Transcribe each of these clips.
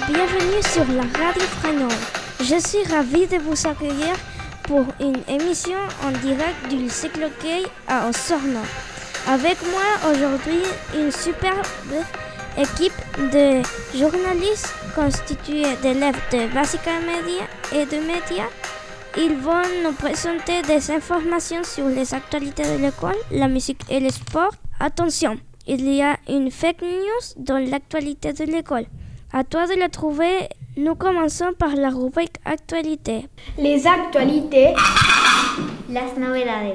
Bienvenue sur la radio Fragnon. Je suis ravie de vous accueillir pour une émission en direct du cyclo-quai à Osorno. Avec moi aujourd'hui une superbe équipe de journalistes constituée d'élèves de Basica Media et de médias. Ils vont nous présenter des informations sur les actualités de l'école, la musique et le sport. Attention, il y a une fake news dans l'actualité de l'école. À toi de la trouver. Nous commençons par la rubrique actualité. Les actualités. Las novedades.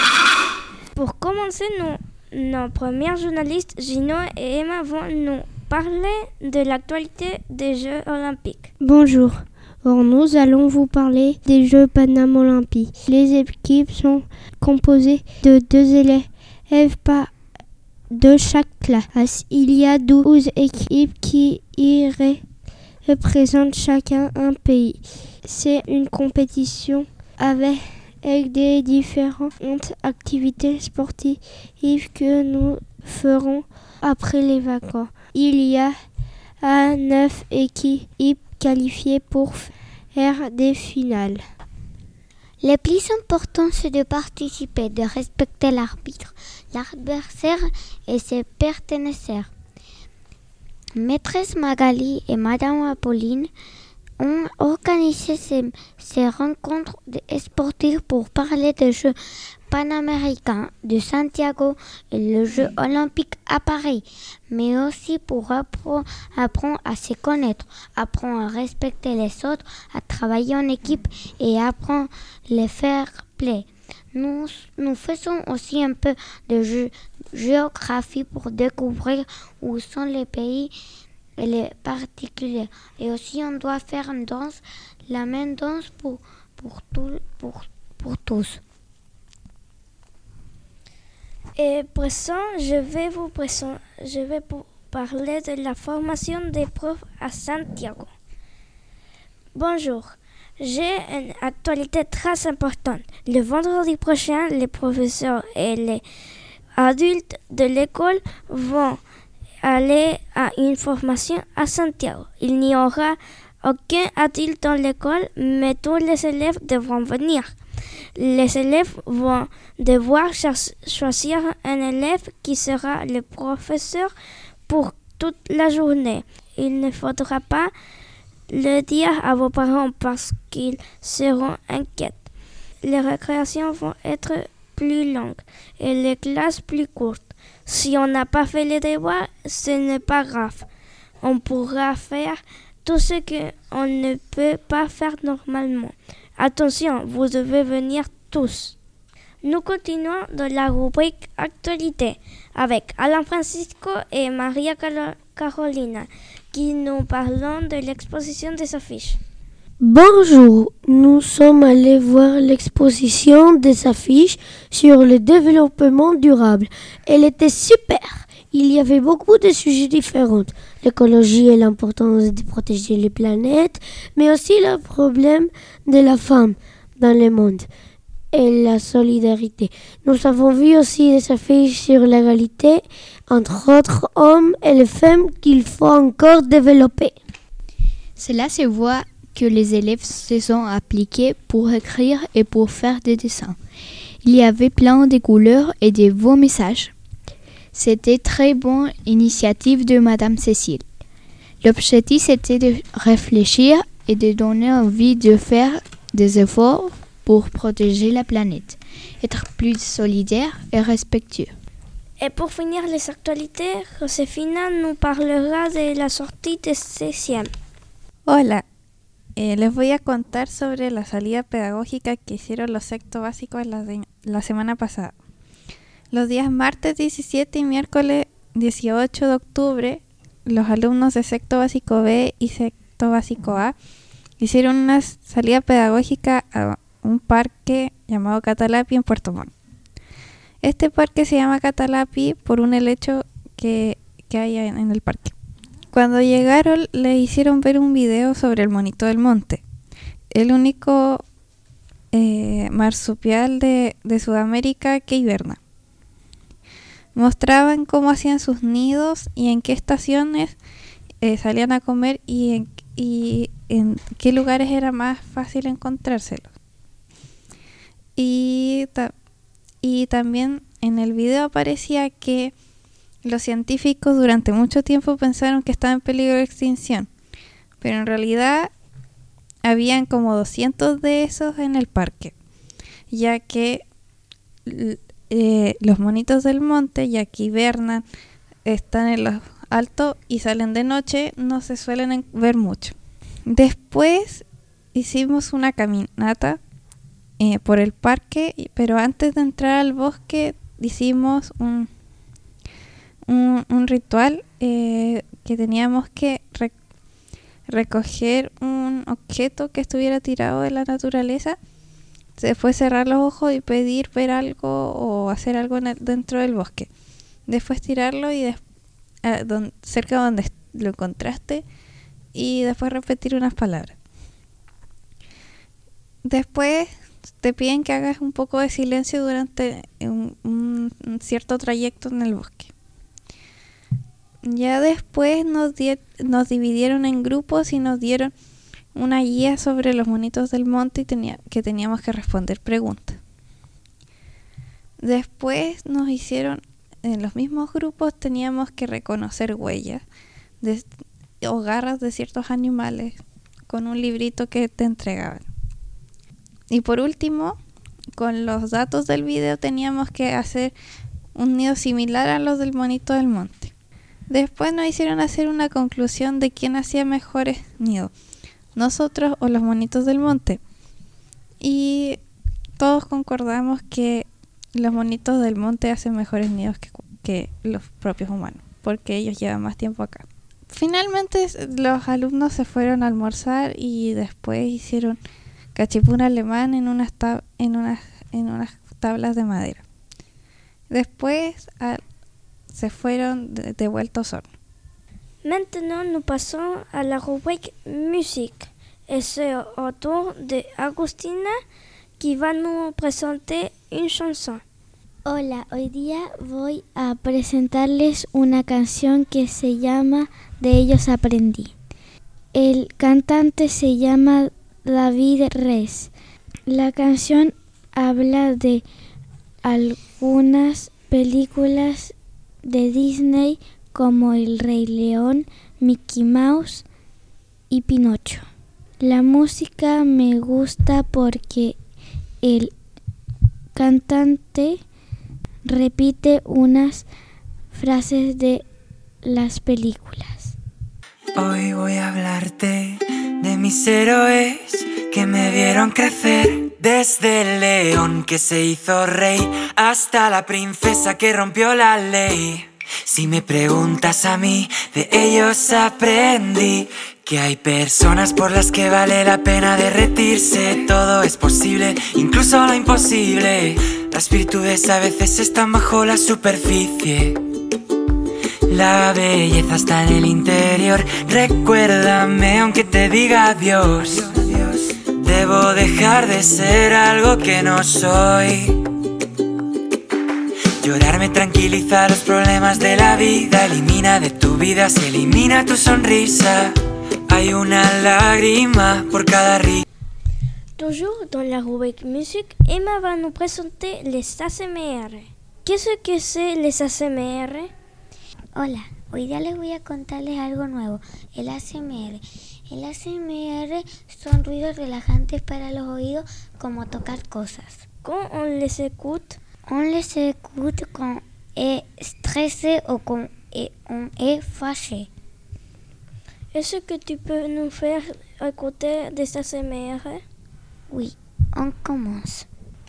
Pour commencer, nos premiers journalistes, Gino et Emma, vont nous parler de l'actualité des Jeux Olympiques. Bonjour, nous allons vous parler des Jeux Paname Olympiques. Les équipes sont composées de 2 élèves de chaque classe. Il y a 12 équipes qui y représentent chacun un pays. C'est une compétition avec des différentes activités sportives que nous ferons après les vacances. Il y a 9 équipes qualifiées pour faire des finales. Le plus important, c'est de participer, de respecter l'arbitre, l'adversaire et ses partenaires. Maîtresse Magali et Madame Apolline ont organisé ces rencontres sportives pour parler des Jeux panaméricains de Santiago et le Jeux olympiques à Paris, mais aussi pour apprendre à se connaître, apprendre à respecter les autres, à travailler en équipe et apprendre le fair play. Nous faisons aussi un peu de géographie pour découvrir où sont les pays et les particuliers. Et aussi on doit faire une danse, la même danse pour tous. Et présent, je vais vous parler de la formation des profs à Santiago. Bonjour, j'ai une actualité très importante. Le vendredi prochain, les professeurs et les adultes de l'école vont aller à une formation à Santiago. Il n'y aura aucun adulte dans l'école, mais tous les élèves devront venir. Les élèves vont devoir choisir un élève qui sera le professeur pour toute la journée. Il ne faudra pas le dire à vos parents parce qu'ils seront inquiets. Les récréations vont être plus longues et les classes plus courtes. Si on n'a pas fait les devoirs, ce n'est pas grave. On pourra faire tout ce qu'on ne peut pas faire normalement. Attention, vous devez venir tous. Nous continuons dans la rubrique Actualité avec Alain Francisco et Maria Carolina qui nous parlent de l'exposition des affiches. Bonjour, nous sommes allés voir l'exposition des affiches sur le développement durable. Elle était super. Il y avait beaucoup de sujets différents. L'écologie et l'importance de protéger les planètes, mais aussi le problème de la femme dans le monde et la solidarité. Nous avons vu aussi des affiches sur l'égalité entre autres hommes et les femmes qu'il faut encore développer. Cela se voit que les élèves se sont appliqués pour écrire et pour faire des dessins. Il y avait plein de couleurs et de beaux messages. C'était très bonne initiative de Madame Cécile. L'objectif était de réfléchir et de donner envie de faire des efforts pour protéger la planète, être plus solidaire et respectueux. Et pour finir les actualités, Josefina nous parlera de la sortie de 6e. Hola, les voy a contar sobre la salida pedagógica que hicieron los sexto básicos la semana pasada. Los días martes 17 y miércoles 18 de octubre, los alumnos de sexto básico B y sexto básico A hicieron una salida pedagógica a un parque llamado Catalapi en Puerto Montt. Este parque se llama Catalapi por un helecho que hay en el parque. Cuando llegaron les hicieron ver un video sobre el monito del monte, el único marsupial de Sudamérica que hiberna. Mostraban cómo hacían sus nidos y en qué estaciones salían a comer y en qué lugares era más fácil encontrárselos. Y también en el video aparecía que los científicos durante mucho tiempo pensaron que estaba en peligro de extinción, pero en realidad habían como 200 de esos en el parque, ya que los monitos del monte, ya que hibernan, están en los altos y salen de noche, no se suelen ver mucho. Después hicimos una caminata por el parque, pero antes de entrar al bosque hicimos un ritual que teníamos que recoger un objeto que estuviera tirado de la naturaleza, después cerrar los ojos y pedir ver algo o hacer algo dentro del bosque, después tirarlo y cerca donde lo encontraste y después repetir unas palabras. Después te piden que hagas un poco de silencio durante un cierto trayecto en el bosque. Ya después nos dividieron en grupos y nos dieron una guía sobre los monitos del monte y que teníamos que responder preguntas. Después nos hicieron, en los mismos grupos teníamos que reconocer huellas o garras de ciertos animales con un librito que te entregaban. Y por último, con los datos del video teníamos que hacer un nido similar a los del monito del monte. Después nos hicieron hacer una conclusión de quién hacía mejores nidos, nosotros o los monitos del monte. Y todos concordamos que los monitos del monte hacen mejores nidos que los propios humanos, porque ellos llevan más tiempo acá. Finalmente los alumnos se fueron a almorzar y después hicieron cachipún alemán en unas tablas de madera. Después se fueron de vuelta a Osorno. Maintenant, nous passons à la rubrique musique. Et c'est au tour de Agustina qui va nous présenter une chanson. Hola, hoy día voy a presentarles una canción que se llama De ellos aprendí. El cantante se llama David Res. La canción habla de algunas películas de Disney como El Rey León, Mickey Mouse y Pinocho. La música me gusta porque el cantante repite unas frases de las películas. Hoy voy a hablarte de mis héroes que me vieron crecer, desde el león que se hizo rey hasta la princesa que rompió la ley. Si me preguntas a mí, de ellos aprendí que hay personas por las que vale la pena derretirse. Todo es posible, incluso lo imposible. Las virtudes a veces están bajo la superficie. La belleza está en el interior. Recuérdame aunque te diga adiós. Debo dejar de ser algo que no soy. Llorar me tranquiliza los problemas de la vida. Elimina de tu vida, se elimina tu sonrisa. Hay una lágrima por cada risa. Toujours dans la rubrique musique, Emma va nous présenter les ASMR. Qu'est-ce que c'est les ASMR? Hola, hoy día les voy a contarles algo nuevo, el ASMR. El ASMR son ruidos relajantes para los oídos como tocar cosas. Quand on les écoute, on les écoute quand on est stressé ou quand on est fâché. Est-ce que tu peux nous faire écouter des ASMR? Oui, on commence.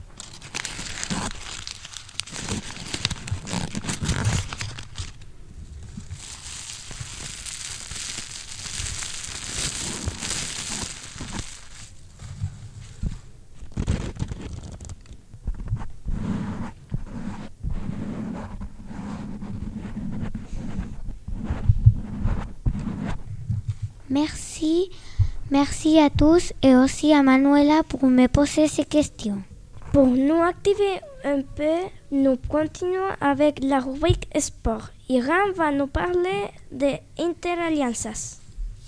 Merci à tous et aussi à Manuela pour me poser ces questions. Pour nous activer un peu, nous continuons avec la rubrique sport. Irán va nous parler de Interalianzas.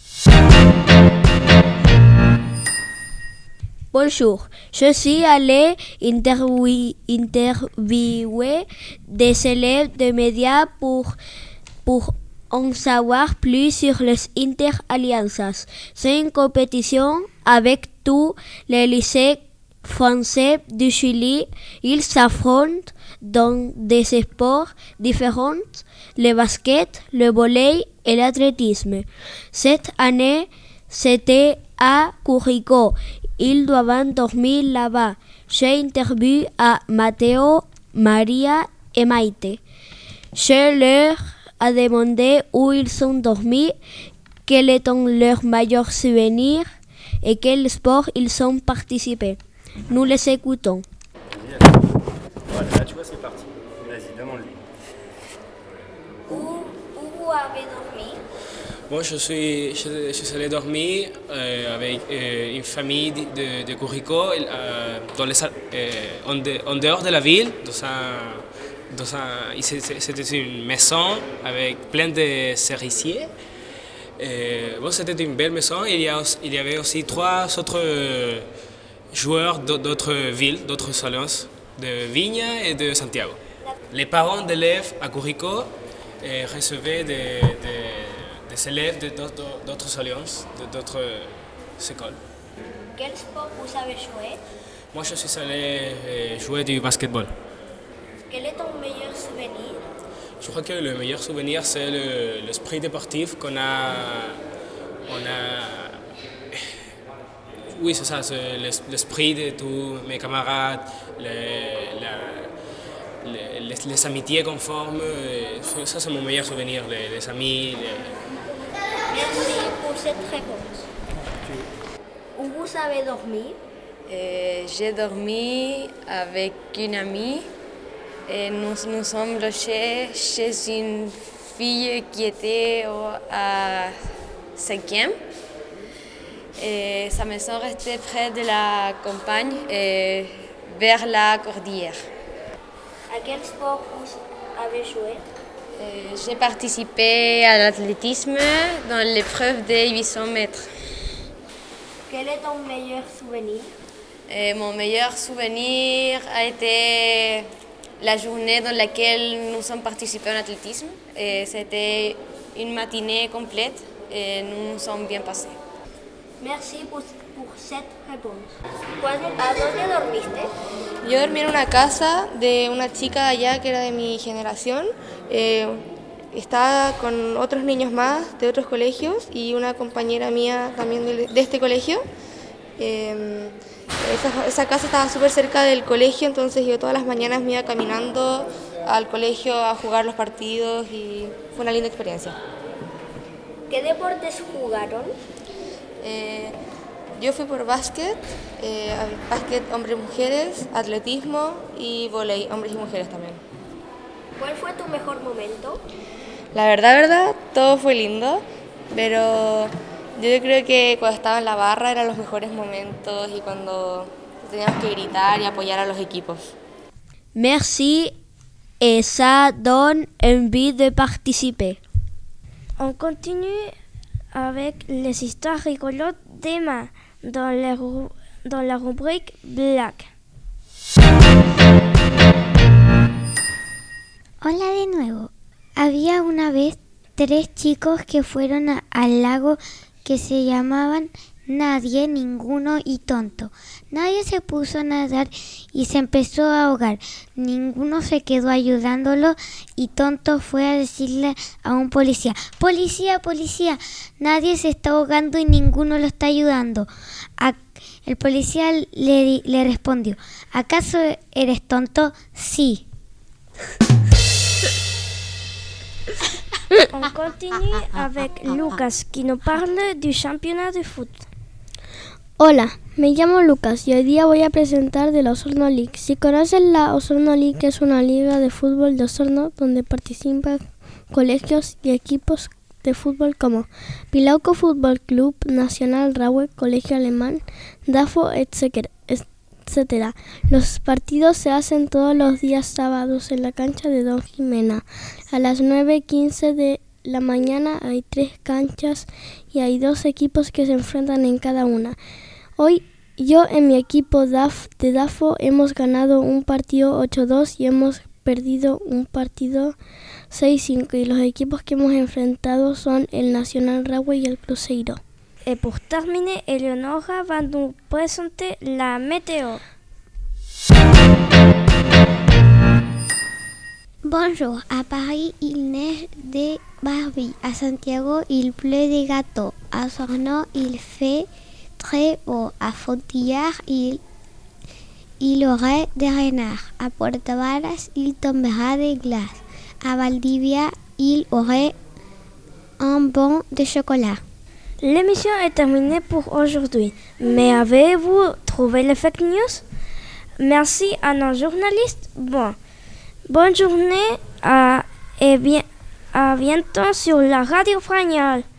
Bonjour, je suis allé interviewer des élèves de médias pour en savoir plus sur les Interalianzas. C'est une compétition avec tous les lycées français du Chili. Ils s'affrontent dans des sports différents, le basket, le volley et l'athlétisme. Cette année, c'était à Curicó. Ils doivent dormir là-bas. J'ai interviewé à Matteo, Maria et Maite. Je leur ai demandé où ils ont dormi, quel est leur meilleur souvenir et quel sport ils ont participé. Nous les écoutons. Voilà, là tu vois c'est parti. Vas-y, demande-lui. Où vous avez dormi? Moi je suis allé dormir avec une famille de Curicó en dehors de la ville, c'était une maison avec plein de cerisiers. C'était une belle maison. Il y avait aussi 3 autres joueurs d'autres villes, d'autres salons, de Viña et de Santiago. Les parents d'élèves à Curicó recevaient des élèves d'autres salons, d'autres écoles. Quel sport vous avez joué? Moi, je suis allé jouer du basketball. Quel est ton meilleur souvenir? Je crois que le meilleur souvenir, c'est l'esprit déportif qu'on a. Oui, c'est ça, c'est l'esprit de tous mes camarades, les amitiés qu'on forme. Ça, c'est mon meilleur souvenir, les amis. Merci pour cette réponse. Où vous avez dormi? J'ai dormi avec une amie. Et nous sommes logés chez une fille qui était à 5e. Et sa maison restait près de la campagne, vers la cordillère. À quel sport vous avez joué? J'ai participé à l'athlétisme dans l'épreuve des 800 mètres. Quel est ton meilleur souvenir? Mon meilleur souvenir a été la journée dans laquelle nous sommes participés en athlétisme. C'était une matinée complète et nous nous sommes bien passés. Merci pour cette réponse. ¿A dónde dormiste? Yo dormí en una casa de una chica allá que era de mi generación. Estaba con otros niños más de otros colegios y una compañera mía también de este colegio. Esa casa estaba súper cerca del colegio, entonces yo todas las mañanas me iba caminando al colegio a jugar los partidos y fue una linda experiencia. ¿Qué deportes jugaron? Yo fui por básquet hombres y mujeres, atletismo y vóley, hombres y mujeres también. ¿Cuál fue tu mejor momento? La verdad, todo fue lindo, pero yo creo que cuando estaba en la barra eran los mejores momentos y cuando teníamos que gritar y apoyar a los equipos. Merci et ça donne envie de participer. On continue avec les histoires rigolotes d'Emma dans la rubrique Black. Hola de nuevo. Había una vez 3 chicos que fueron al lago que se llamaban Nadie, Ninguno y Tonto. Nadie se puso a nadar y se empezó a ahogar. Ninguno se quedó ayudándolo y Tonto fue a decirle a un policía: ¡Policía, policía! Nadie se está ahogando y ninguno lo está ayudando. El policía le respondió: ¿acaso eres tonto? Sí. On continue avec Lucas qui nous parle du championnat de foot. Hola, me llamo Lucas y hoy día voy a presentar de la Osorno League. Si conocen la Osorno League, es una liga de fútbol de Osorno donde participan colegios y equipos de fútbol como Pilauco Fútbol Club, Nacional Rahue, Colegio Alemán, DAFO, etc. etc. Los partidos se hacen todos los días sábados en la cancha de Don Jimena. A las 9:15 de la mañana hay 3 canchas y hay 2 equipos que se enfrentan en cada una. Hoy yo en mi equipo de DAFO hemos ganado un partido 8-2 y hemos perdido un partido 6-5 y los equipos que hemos enfrentado son el Nacional Rahue y el Cruzeiro. Et pour terminer, Eleonora va nous présenter la météo. Bonjour, à Paris il neige des Barbie, à Santiago il pleut des gâteaux, à Sorno il fait très beau, à Fontillard il aurait des renards, à Puerto Varas il tombera des glaces, à Valdivia il aurait un bon de chocolat. L'émission est terminée pour aujourd'hui. Mais avez-vous trouvé les fake news? Merci à nos journalistes. Bonne journée et à bientôt sur la Radio Fragnole.